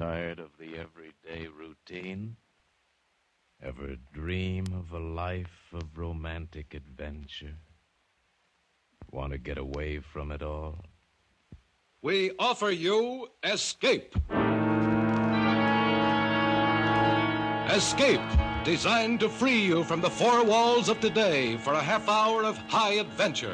Tired of the everyday routine? Ever dream of a life of romantic adventure? Want to get away from it all? We offer you Escape. Escape, designed to free you from the four walls of today for a half hour of high adventure.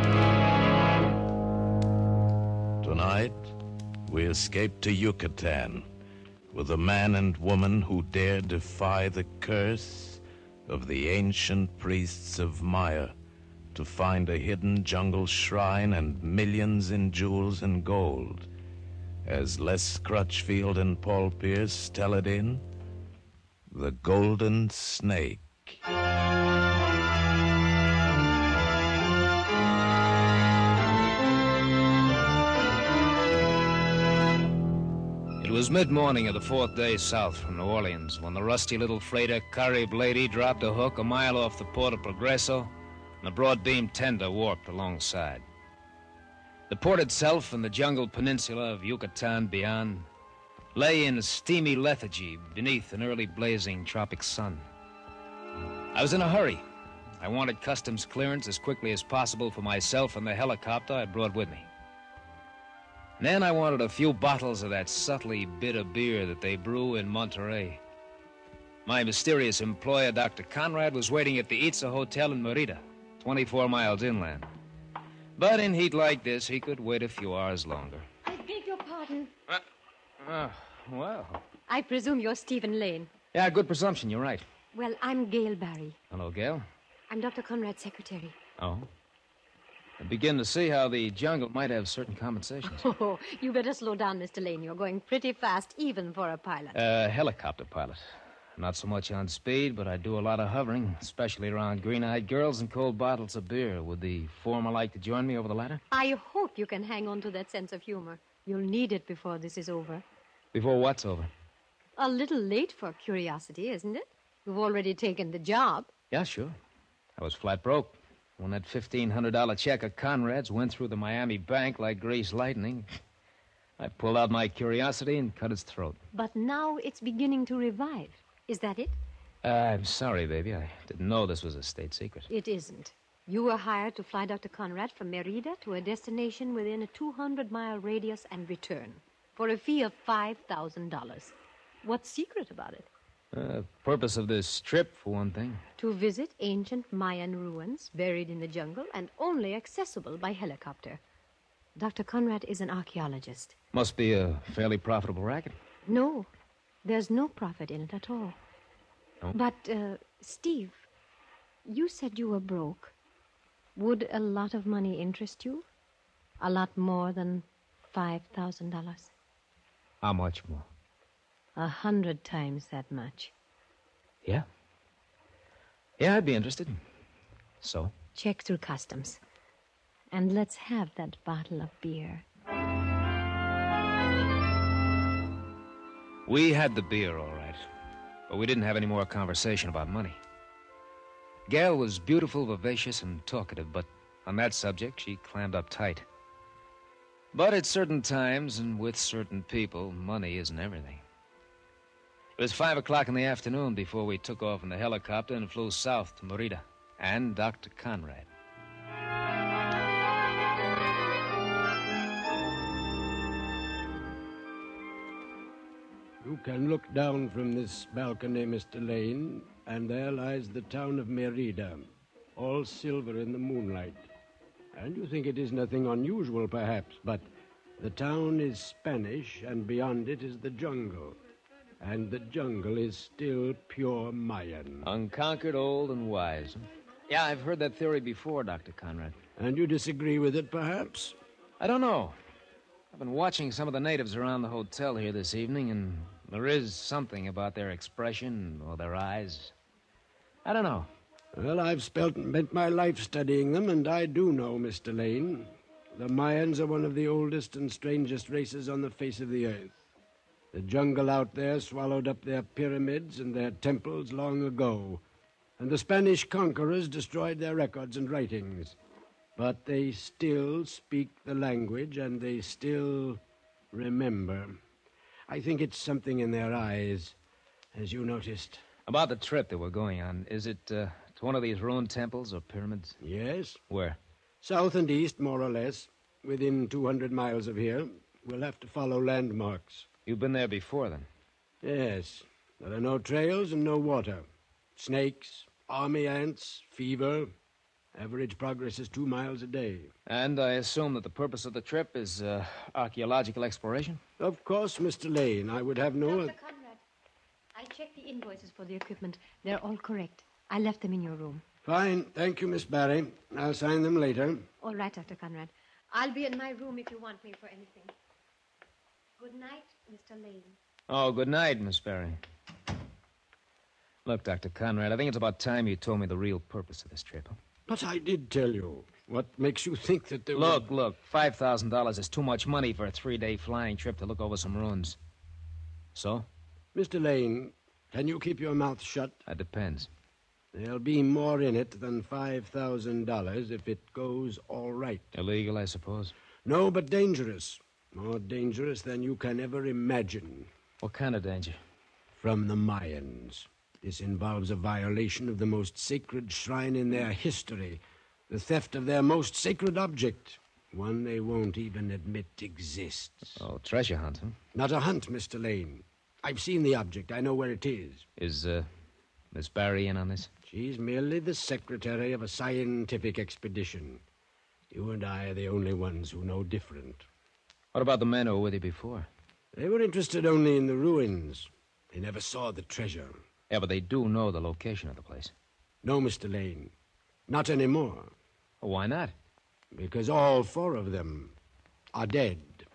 Tonight, we escape to Yucatan with a man and woman who dare defy the curse of the ancient priests of Maya to find a hidden jungle shrine and millions in jewels and gold. As Les Crutchfield and Paul Pierce tell it in The Golden Snake. It was mid-morning of the fourth day south from New Orleans when the rusty little freighter Caribe Lady dropped a hook a mile off the port of Progreso and the broad-beam tender warped alongside. The port itself and the jungle peninsula of Yucatan beyond lay in a steamy lethargy beneath an early blazing tropic sun. I was in a hurry. I wanted customs clearance as quickly as possible for myself and the helicopter I brought with me. And then I wanted a few bottles of that subtly bitter beer that they brew in Monterey. My mysterious employer, Dr. Conrad, was waiting at the Itza Hotel in Merida, 24 miles inland. But in heat like this, he could wait a few hours longer. I beg your pardon. Well. I presume you're Stephen Lane. Yeah, good presumption, you're right. Well, I'm Gail Barry. Hello, Gail. I'm Dr. Conrad's secretary. Oh? I begin to see how the jungle might have certain compensations. Oh, you better slow down, Mr. Lane. You're going pretty fast, even for a pilot. Helicopter pilot. Not so much on speed, but I do a lot of hovering, especially around green-eyed girls and cold bottles of beer. Would the former like to join me over the ladder? I hope you can hang on to that sense of humor. You'll need it before this is over. Before what's over? A little late for curiosity, isn't it? You've already taken the job. Yeah, sure. I was flat broke. When that $1,500 check of Conrad's went through the Miami bank like greased lightning, I pulled out my curiosity and cut its throat. But now it's beginning to revive. Is that it? I'm sorry, baby. I didn't know this was a state secret. It isn't. You were hired to fly Dr. Conrad from Merida to a destination within a 200-mile radius and return for a fee of $5,000. What's secret about it? Purpose of this trip, for one thing. To visit ancient Mayan ruins buried in the jungle and only accessible by helicopter. Dr. Conrad is an archaeologist. Must be a fairly profitable racket. No, there's no profit in it at all. No? But, Steve, you said you were broke. Would a lot of money interest you? A lot more than $5,000? How much more? 100 times that much. Yeah? Yeah, I'd be interested. So? Check through customs. And let's have that bottle of beer. We had the beer, all right. But we didn't have any more conversation about money. Gail was beautiful, vivacious, and talkative, but on that subject, she clammed up tight. But at certain times and with certain people, money isn't everything. It was 5 o'clock in the afternoon before we took off in the helicopter and flew south to Merida and Dr. Conrad. You can look down from this balcony, Mr. Lane, and there lies the town of Merida, all silver in the moonlight. And you think it is nothing unusual, perhaps, but the town is Spanish, and beyond it is the jungle. And the jungle is still pure Mayan. Unconquered, old, and wise. Yeah, I've heard that theory before, Dr. Conrad. And you disagree with it, perhaps? I don't know. I've been watching some of the natives around the hotel here this evening, and there is something about their expression or their eyes. I don't know. Well, I've spent my life studying them, and I do know, Mr. Lane. The Mayans are one of the oldest and strangest races on the face of the earth. The jungle out there swallowed up their pyramids and their temples long ago, and the Spanish conquerors destroyed their records and writings. But they still speak the language, and they still remember. I think it's something in their eyes, as you noticed. About the trip that we're going on, is it to one of these ruined temples or pyramids? Yes. Where? South and east, more or less. Within 200 miles of here. We'll have to follow landmarks. You've been there before, then? Yes. There are no trails and no water. Snakes, army ants, fever. Average progress is 2 miles a day. And I assume that the purpose of the trip is archaeological exploration? Of course, Mr. Lane. I would have no... Dr. Conrad, I checked the invoices for the equipment. They're all correct. I left them in your room. Fine. Thank you, Miss Barry. I'll sign them later. All right, Dr. Conrad. I'll be in my room if you want me for anything. Good night, Mr. Lane. Oh, good night, Miss Barry. Look, Dr. Conrad, I think it's about time you told me the real purpose of this trip. But I did tell you. What makes you think that there Look, $5,000 is too much money for a 3-day flying trip to look over some ruins. So? Mr. Lane, can you keep your mouth shut? That depends. There'll be more in it than $5,000 if it goes all right. Illegal, I suppose? No, but dangerous. More dangerous than you can ever imagine. What kind of danger? From the Mayans. This involves a violation of the most sacred shrine in their history, the theft of their most sacred object, one they won't even admit exists. Oh, treasure hunt, huh? Not a hunt, Mr. Lane. I've seen the object. I know where it is. Is, Miss Barry in on this? She's merely the secretary of a scientific expedition. You and I are the only ones who know different. What about the men who were with you before? They were interested only in the ruins. They never saw the treasure. Yeah, but they do know the location of the place. No, Mr. Lane. Not anymore. Well, why not? Because all 4 of them are dead.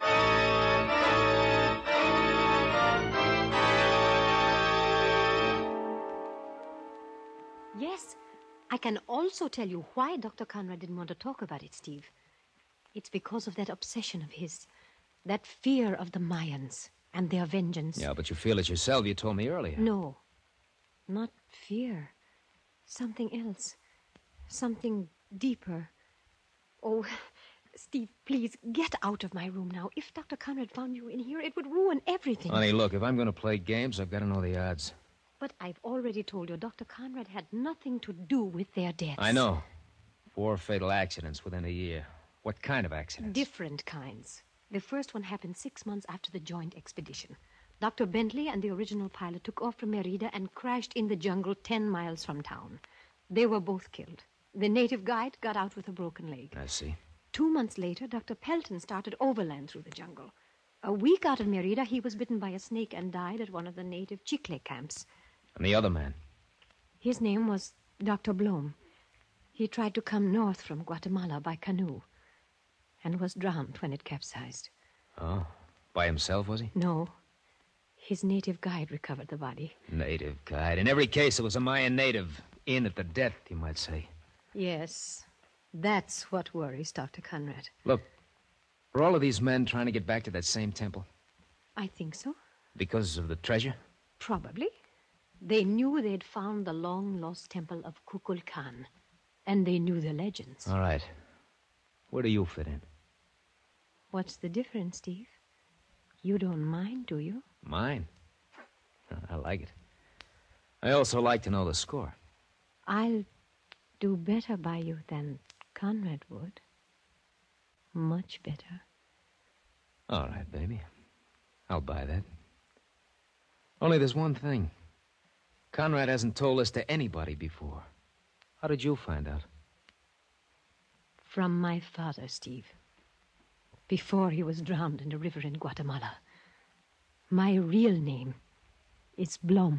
Yes, I can also tell you why Dr. Conrad didn't want to talk about it, Steve. It's because of that obsession of his, that fear of the Mayans and their vengeance. Yeah, but you feel it yourself. You told me earlier. No, not fear. Something else. Something deeper. Oh, Steve, please, get out of my room now. If Dr. Conrad found you in here, it would ruin everything. Honey, look, if I'm going to play games, I've got to know the odds. But I've already told you Dr. Conrad had nothing to do with their deaths. I know. 4 fatal accidents within a year. What kind of accidents? Different kinds. The first one happened 6 months after the joint expedition. Dr. Bentley and the original pilot took off from Merida and crashed in the jungle 10 miles from town. They were both killed. The native guide got out with a broken leg. I see. 2 months later, Dr. Pelton started overland through the jungle. A week out of Merida, he was bitten by a snake and died at one of the native Chicle camps. And the other man? His name was Dr. Blom. He tried to come north from Guatemala by canoe and was drowned when it capsized. Oh, by himself, was he? No. His native guide recovered the body. Native guide. In every case, it was a Mayan native. In at the death, you might say. Yes. That's what worries Dr. Conrad. Look, were all of these men trying to get back to that same temple? I think so. Because of the treasure? Probably. They knew they'd found the long-lost temple of Kukulkan, and they knew the legends. All right. Where do you fit in? What's the difference, Steve? You don't mind, do you? Mine? I like it. I also like to know the score. I'll do better by you than Conrad would. Much better. All right, baby. I'll buy that. Only there's one thing. Conrad hasn't told this to anybody before. How did you find out? From my father, Steve. Before he was drowned in a river in Guatemala. My real name is Blom.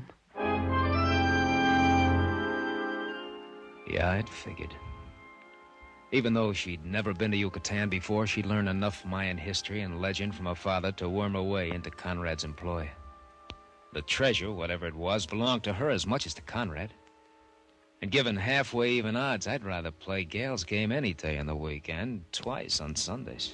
Yeah, I'd figured. Even though she'd never been to Yucatan before, she'd learned enough Mayan history and legend from her father to worm her way into Conrad's employ. The treasure, whatever it was, belonged to her as much as to Conrad. And given halfway even odds, I'd rather play Gail's game any day in the week, and twice on Sundays.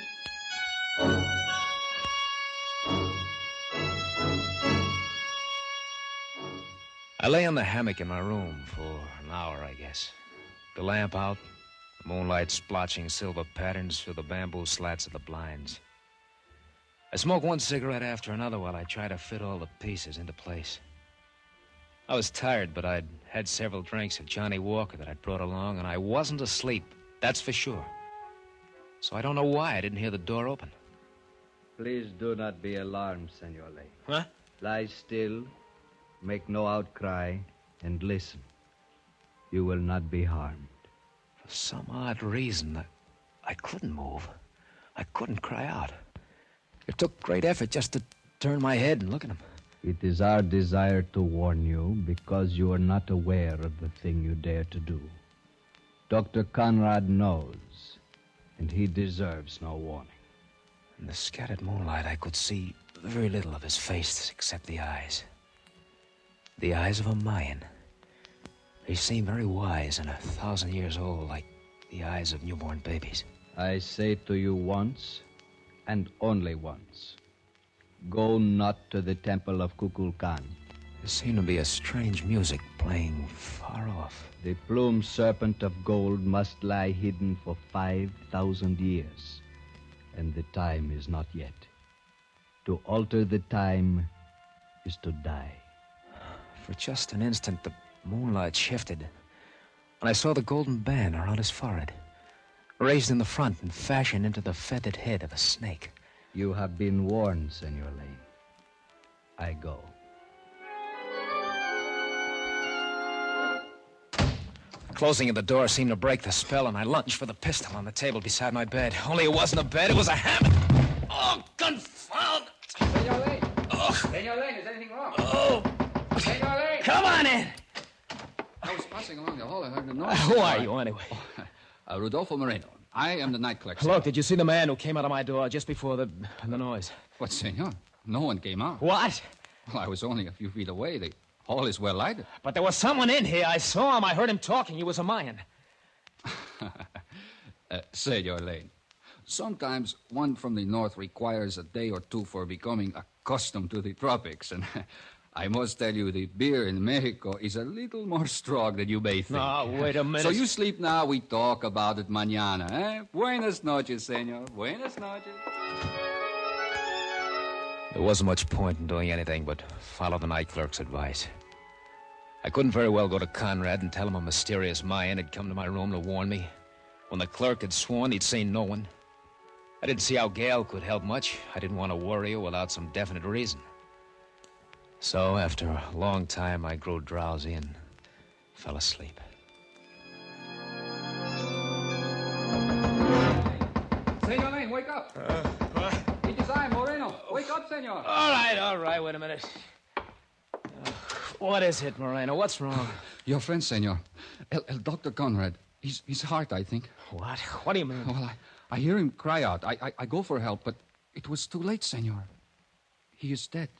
I lay on the hammock in my room for an hour, I guess. The lamp out, the moonlight splotching silver patterns through the bamboo slats of the blinds. I smoked one cigarette after another while I tried to fit all the pieces into place. I was tired, but I'd had several drinks of Johnny Walker that I'd brought along, and I wasn't asleep, that's for sure. So I don't know why I didn't hear the door open. Please do not be alarmed, Senor Lane. Huh? Lie still, make no outcry, and listen. You will not be harmed. For some odd reason, I couldn't move. I couldn't cry out. It took great effort just to turn my head and look at him. It is our desire to warn you because you are not aware of the thing you dare to do. Dr. Conrad knows, and he deserves no warning. In the scattered moonlight, I could see very little of his face except the eyes. The eyes of a Mayan. They seem very wise and 1,000 years old, like the eyes of newborn babies. I say to you once, and only once, go not to the temple of Kukulkan. There seemed to be a strange music playing far off. The plumed serpent of gold must lie hidden for 5,000 years, and the time is not yet. To alter the time is to die. For just an instant, the moonlight shifted, and I saw the golden band around his forehead, raised in the front and fashioned into the feathered head of a snake. You have been warned, Senor Lane. I go. The closing of the door seemed to break the spell, and I lunged for the pistol on the table beside my bed. Only it wasn't a bed, it was a hammer. Oh, confound it! Senor Lane! Oh. Senor Lane, is anything wrong? Oh! Senor Lane! Come on in! I was passing along the hall. I heard the noise. Who are you, anyway? Rodolfo Moreno. I am the night clerk. Look, did you see the man who came out of my door just before the noise? What, senor? No one came out. What? Well, I was only a few feet away. The hall is well lighted. But there was someone in here. I saw him. I heard him talking. He was a Mayan. Senor Lane, sometimes one from the north requires a day or two for becoming accustomed to the tropics. And I must tell you, the beer in Mexico is a little more strong than you may think. No, wait a minute. So you sleep now, we talk about it mañana, eh? Buenas noches, senor. Buenas noches. There wasn't much point in doing anything but follow the night clerk's advice. I couldn't very well go to Conrad and tell him a mysterious Mayan had come to my room to warn me, when the clerk had sworn he'd seen no one. I didn't see how Gail could help much. I didn't want to worry her without some definite reason. So, after a long time, I grew drowsy and fell asleep. Senor Lane, wake up. What? It is I, Moreno. Wake up, senor. All right, wait a minute. What is it, Moreno? What's wrong? Your friend, senor. El Dr. Conrad. His heart, I think. What? What do you mean? Well, I hear him cry out. I go for help, but it was too late, senor. He is dead.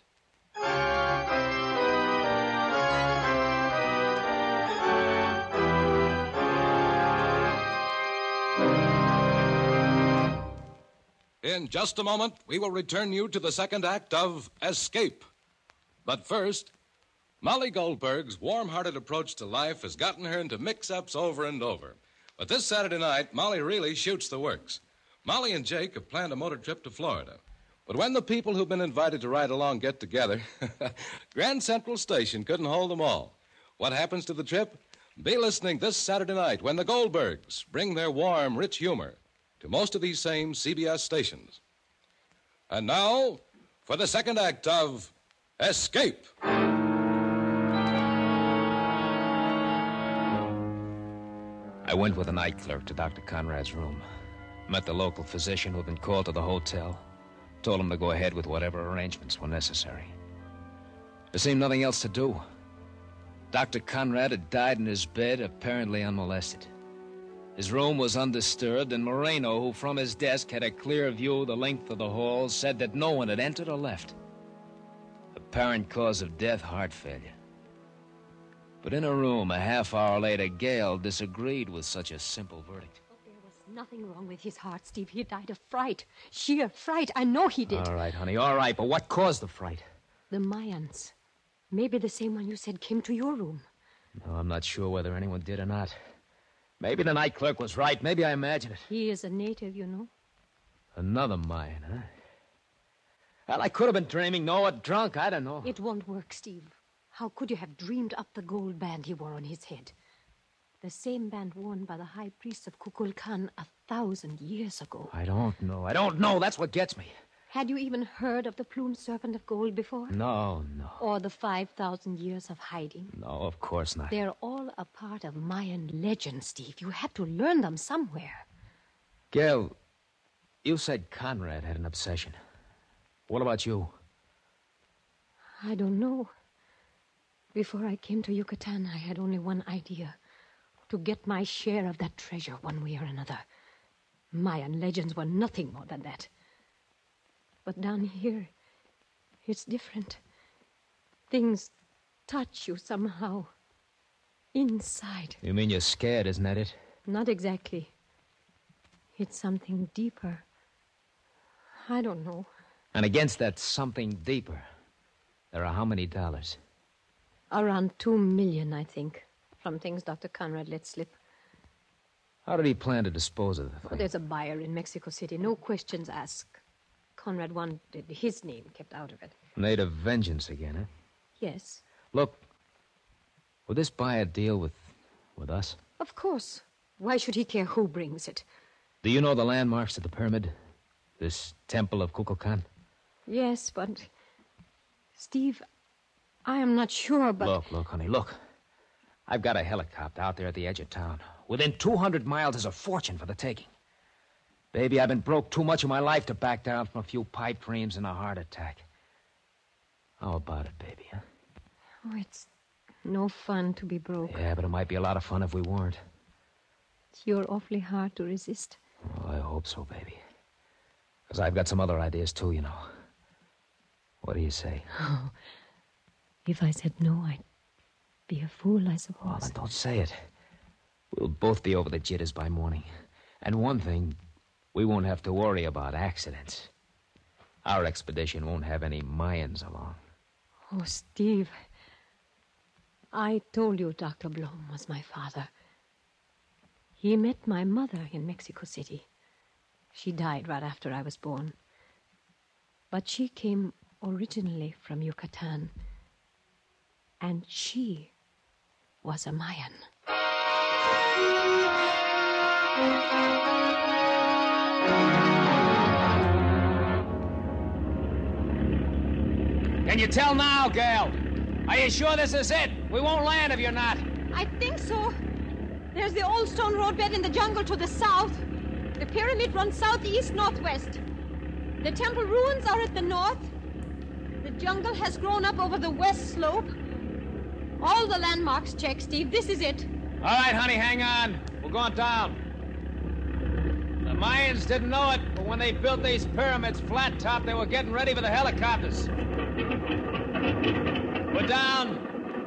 In just a moment, we will return you to the second act of Escape. But first, Molly Goldberg's warm-hearted approach to life has gotten her into mix-ups over and over. But this Saturday night, Molly really shoots the works. Molly and Jake have planned a motor trip to Florida. But when the people who've been invited to ride along get together, Grand Central Station couldn't hold them all. What happens to the trip? Be listening this Saturday night when the Goldbergs bring their warm, rich humor to most of these same CBS stations. And now, for the second act of Escape. I went with the night clerk to Dr. Conrad's room. Met the local physician who'd been called to the hotel. Told him to go ahead with whatever arrangements were necessary. There seemed nothing else to do. Dr. Conrad had died in his bed, apparently unmolested. His room was undisturbed, and Moreno, who from his desk had a clear view of the length of the hall, said that no one had entered or left. Apparent cause of death, heart failure. But in a room a half hour later, Gail disagreed with such a simple verdict. There was nothing wrong with his heart, Steve. He died of fright. Sheer fright. I know he did. All right, honey, all right. But what caused the fright? The Mayans. Maybe the same one you said came to your room. No, I'm not sure whether anyone did or not. Maybe the night clerk was right. Maybe I imagined it. He is a native, you know. Another Mayan, huh? Well, I could have been dreaming, or drunk. I don't know. It won't work, Steve. How could you have dreamed up the gold band he wore on his head? The same band worn by the high priest of Kukulkan 1,000 years ago. I don't know. That's what gets me. Had you even heard of the plumed serpent of gold before? No. Or the 5,000 years of hiding? No, of course not. They're all a part of Mayan legend, Steve. You had to learn them somewhere. Gail, you said Conrad had an obsession. What about you? I don't know. Before I came to Yucatan, I had only one idea. To get my share of that treasure one way or another. Mayan legends were nothing more than that. But down here, it's different. Things touch you somehow. Inside. You mean you're scared, isn't that it? Not exactly. It's something deeper. I don't know. And against that something deeper, there are how many dollars? Around 2 million, I think, from things Dr. Conrad let slip. How did he plan to dispose of the thing? Well, there's a buyer in Mexico City. No questions asked. Conrad wanted his name kept out of it. Native vengeance again, huh? Yes. Look, would this buyer deal with us? Of course. Why should he care who brings it? Do you know the landmarks of the pyramid? This temple of Kukulkan? Yes, but... Steve, I am not sure, but... Look, honey, look. I've got a helicopter out there at the edge of town. Within 200 miles is a fortune for the taking. Baby, I've been broke too much of my life to back down from a few pipe dreams and a heart attack. How about it, baby, huh? Oh, it's no fun to be broke. Yeah, but it might be a lot of fun if we weren't. You're awfully hard to resist. Oh, I hope so, baby. Because I've got some other ideas, too, you know. What do you say? Oh, if I said no, I'd be a fool, I suppose. Oh, then don't say it. We'll both be over the jitters by morning. And one thing, we won't have to worry about accidents. Our expedition won't have any Mayans along. Oh, Steve, I told you Dr. Blom was my father. He met my mother in Mexico City. She died right after I was born. But she came originally from Yucatan. And she was a Mayan. Can you tell now, Gail? Are you sure this is it? We won't land if you're not. I think so. There's the old stone roadbed in the jungle to the south. The pyramid runs southeast-northwest. The temple ruins are at the north. The jungle has grown up over the west slope. All the landmarks check, Steve. This is it. All right, honey, hang on. We're going down. The Mayans didn't know it, but when they built these pyramids flat top, they were getting ready for the helicopters. We're down.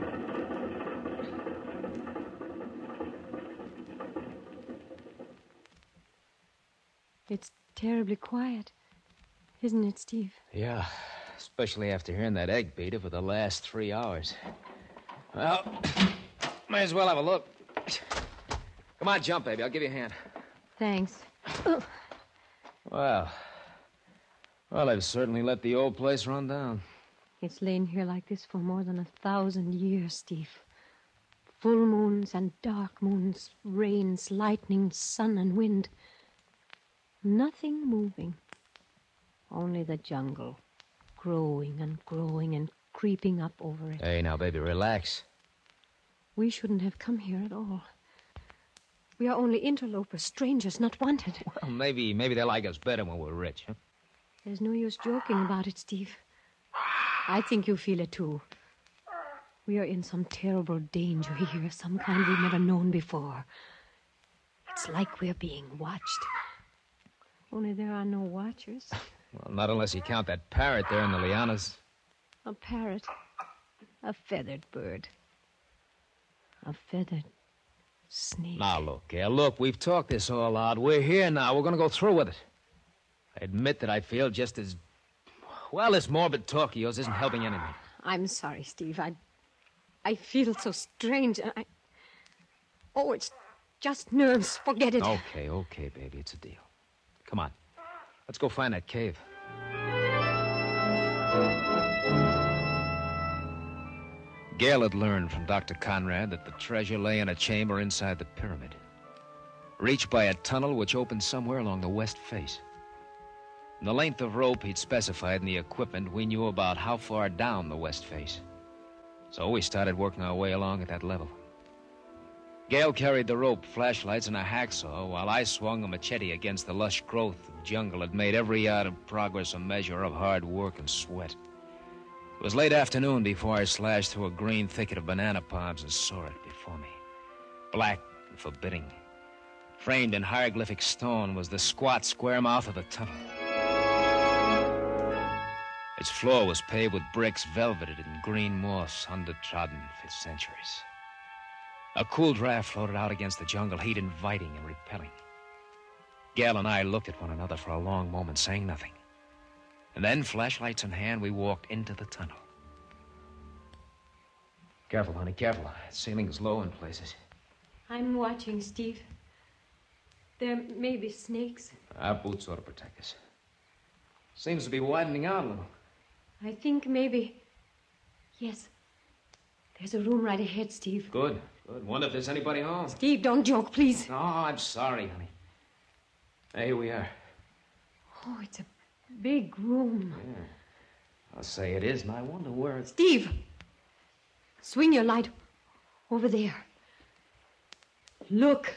It's terribly quiet, isn't it, Steve? Yeah, especially after hearing that egg beater for the last 3 hours. Well, may as well have a look. Come on, jump, baby. I'll give you a hand. Thanks. Well, I've certainly let the old place run down. It's lain here like this for more than 1,000 years, Steve. Full moons and dark moons, rains, lightning, sun and wind. Nothing moving. Only the jungle, growing and creeping up over it. Hey, now, baby, relax. We shouldn't have come here at all. We are only interlopers, strangers, not wanted. Well, maybe they like us better when we're rich, huh? There's no use joking about it, Steve. I think you feel it, too. We are in some terrible danger here, some kind we've never known before. It's like we're being watched. Only there are no watchers. Well, not unless you count that parrot there in the lianas. A parrot. A feathered bird. A feathered snake. Now, look, Gail, look, we've talked this all out. We're here now. We're going to go through with it. I admit that I feel just as... Well, this morbid talk of yours isn't helping anything. I'm sorry, Steve. I feel so strange. Oh, it's just nerves. Forget it. Okay, baby. It's a deal. Come on. Let's go find that cave. Gale had learned from Dr. Conrad that the treasure lay in a chamber inside the pyramid, reached by a tunnel which opened somewhere along the west face. And the length of rope he'd specified in the equipment, we knew about how far down the west face. So we started working our way along at that level. Gale carried the rope, flashlights, and a hacksaw, while I swung a machete against the lush growth of jungle that made every yard of progress a measure of hard work and sweat. It was late afternoon before I slashed through a green thicket of banana palms and saw it before me. Black and forbidding. Framed in hieroglyphic stone was the squat, square mouth of the tunnel. Its floor was paved with bricks velveted in green moss, undertrodden for centuries. A cool draft floated out against the jungle heat, inviting and repelling. Gale and I looked at one another for a long moment, saying nothing. And then, flashlights in hand, we walked into the tunnel. Careful, honey, careful. The ceiling's low in places. I'm watching, Steve. There may be snakes. Our boots ought to protect us. Seems to be widening out a little. I think maybe... Yes. There's a room right ahead, Steve. Good. Wonder if there's anybody home. Steve, don't joke, please. No, I'm sorry, honey. Here we are. Oh, it's a big room. Yeah. I'll say it is, and I wonder where it's... Steve! Swing your light over there. Look.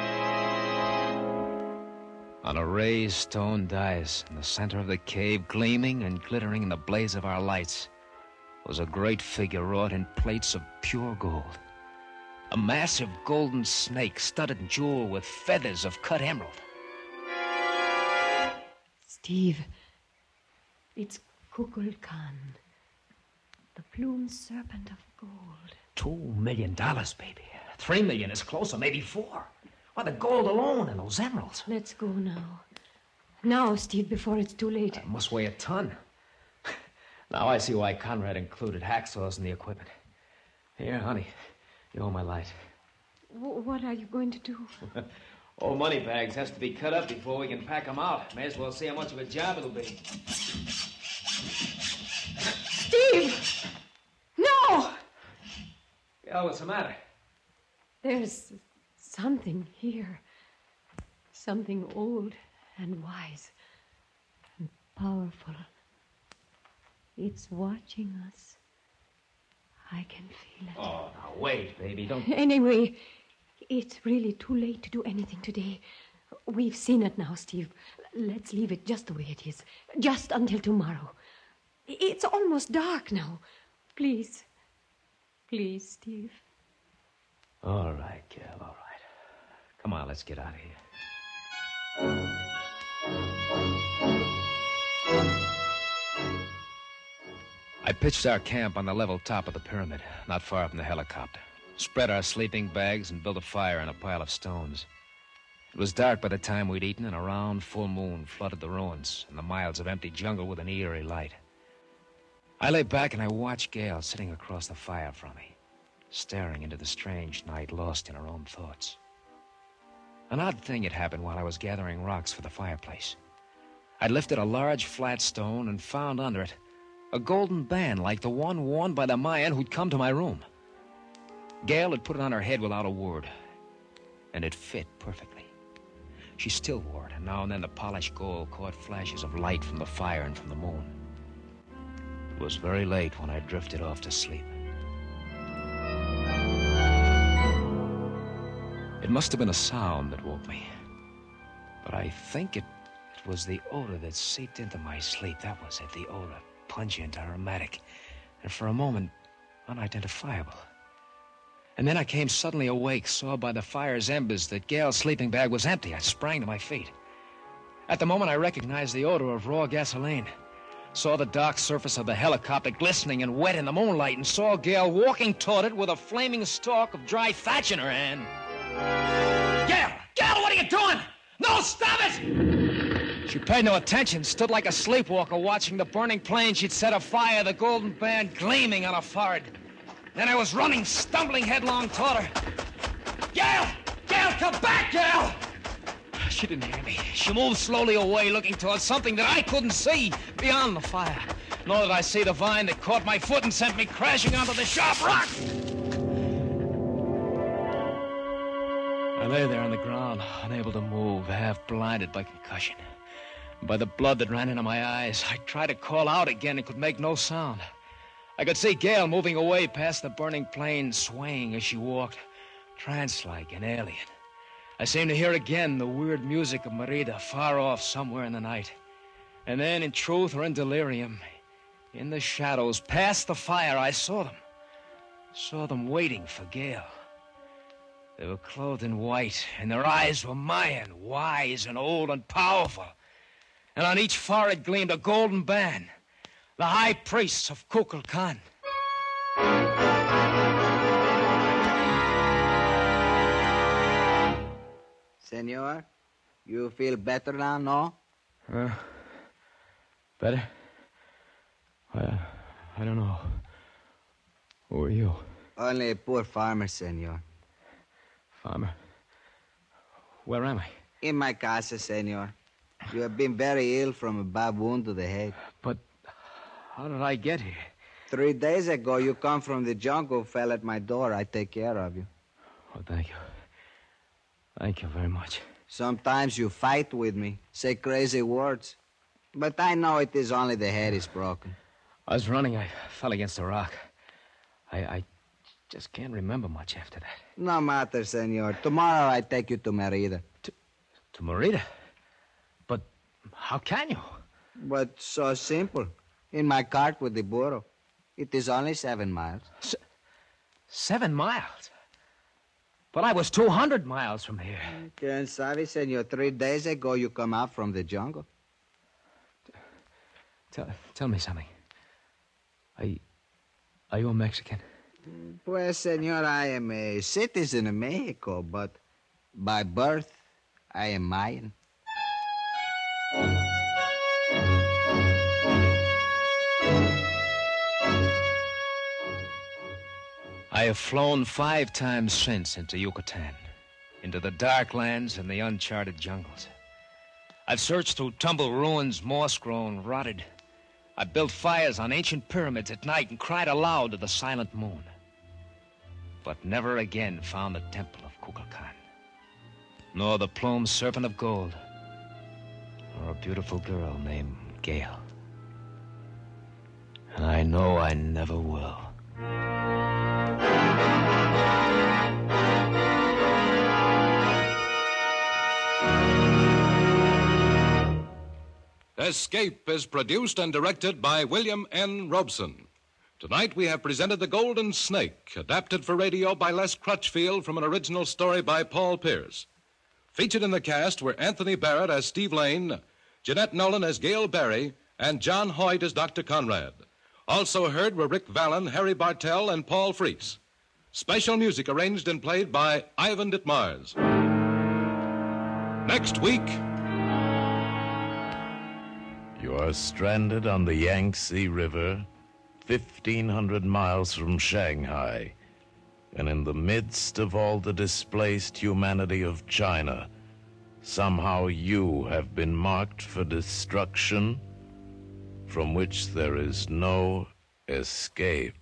On a raised stone dais in the center of the cave, gleaming and glittering in the blaze of our lights, was a great figure wrought in plates of pure gold. A massive golden snake studded and jeweled with feathers of cut emerald. Steve, it's Kukulkan, the plumed serpent of gold. $2 million, baby. 3 million is closer, maybe 4. Why, the gold alone and those emeralds. Let's go now. Now, Steve, before it's too late. It must weigh a ton. Now I see why Conrad included hacksaws in the equipment. Here, honey, you owe my light. What are you going to do? Old money bags has to be cut up before we can pack them out. May as well see how much of a job it'll be. Steve! No! Yeah, what's the matter? There's something here. Something old and wise and powerful. It's watching us. I can feel it. Oh, now wait, baby. Don't... Anyway, it's really too late to do anything today. We've seen it now, Steve. Let's leave it just the way it is. Just until tomorrow. It's almost dark now. Please. Please, Steve. All right, Kel, all right. Come on, let's get out of here. I pitched our camp on the level top of the pyramid, not far from the helicopter. Spread our sleeping bags and built a fire in a pile of stones. It was dark by the time we'd eaten, and a round full moon flooded the ruins and the miles of empty jungle with an eerie light. I lay back and I watched Gale sitting across the fire from me, staring into the strange night, lost in her own thoughts. An odd thing had happened while I was gathering rocks for the fireplace. I'd lifted a large flat stone and found under it a golden band like the one worn by the Mayan who'd come to my room. Gale had put it on her head without a word, and it fit perfectly. She still wore it, and now and then the polished gold caught flashes of light from the fire and from the moon. It was very late when I drifted off to sleep. It must have been a sound that woke me, but I think it was the odor that seeped into my sleep. That was it, the odor. Pungent, aromatic, and for a moment, unidentifiable. And then I came suddenly awake, saw by the fire's embers that Gale's sleeping bag was empty. I sprang to my feet. At the moment, I recognized the odor of raw gasoline, saw the dark surface of the helicopter glistening and wet in the moonlight, and saw Gale walking toward it with a flaming stalk of dry thatch in her hand. Gale! Gale, what are you doing? No, stop it! She paid no attention, stood like a sleepwalker watching the burning plane she'd set afire, the golden band gleaming on her forehead. Then I was running, stumbling headlong toward her. Gale! Gale, come back, Gale! She didn't hear me. She moved slowly away, looking towards something that I couldn't see beyond the fire. nor did I see the vine that caught my foot and sent me crashing onto the sharp rock. I lay there on the ground, unable to move, half blinded by concussion. By the blood that ran into my eyes, I tried to call out again and could make no sound. I could see Gail moving away past the burning plain, swaying as she walked, trance-like, an alien. I seemed to hear again the weird music of Merida far off somewhere in the night. And then, in truth or in delirium, in the shadows, past the fire, I saw them. Saw them waiting for Gail. They were clothed in white, and their eyes were Mayan, wise and old and powerful. And on each forehead gleamed a golden band, the high priests of Kukulkan. Senor, you feel better now, no? Better? I don't know. Who are you? Only a poor farmer, senor. Farmer? Where am I? In my casa, senor. You have been very ill from a bad wound to the head. But how did I get here? 3 days ago, you come from the jungle, fell at my door. I take care of you. Oh, thank you. Thank you very much. Sometimes you fight with me, say crazy words. But I know it is only the head is broken. I was running. I fell against a rock. I just can't remember much after that. No matter, senor. Tomorrow I take you to Merida. To Merida? But how can you? But so simple. In my cart with the burro. It is only 7 miles. 7 miles? But I was 200 miles from here. Quien sabe, senor. 3 days ago you come out from the jungle. Tell me something. Are you a Mexican? Pues, senor, I am a citizen of Mexico, but by birth, I am Mayan. I have flown 5 times since into Yucatan, into the dark lands and the uncharted jungles. I've searched through tumbled ruins, moss-grown, rotted. I built fires on ancient pyramids at night and cried aloud to the silent moon. But never again found the temple of Kukulkan, nor the plumed serpent of gold, nor a beautiful girl named Gail. And I know I never will. Escape is produced and directed by William N. Robson. Tonight we have presented The Golden Snake, adapted for radio by Les Crutchfield from an original story by Paul Pierce. Featured in the cast were Anthony Barrett as Steve Lane, Jeanette Nolan as Gail Barry, and John Hoyt as Dr. Conrad. Also heard were Rick Vallon, Harry Bartell, and Paul Freese. Special music arranged and played by Ivan Ditmars. Next week... You are stranded on the Yangtze River, 1,500 miles from Shanghai, and in the midst of all the displaced humanity of China, somehow you have been marked for destruction from which there is no escape.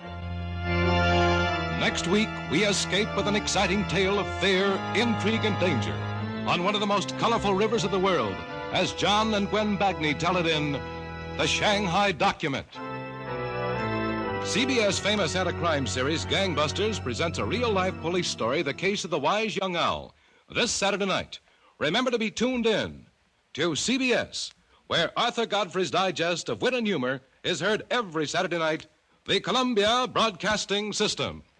Next week, we escape with an exciting tale of fear, intrigue, and danger on one of the most colorful rivers of the world, as John and Gwen Bagni tell it in The Shanghai Document. CBS famous anti-crime series Gangbusters presents a real-life police story, The Case of the Wise Young Owl, this Saturday night. Remember to be tuned in to CBS, where Arthur Godfrey's digest of wit and humor is heard every Saturday night, the Columbia Broadcasting System.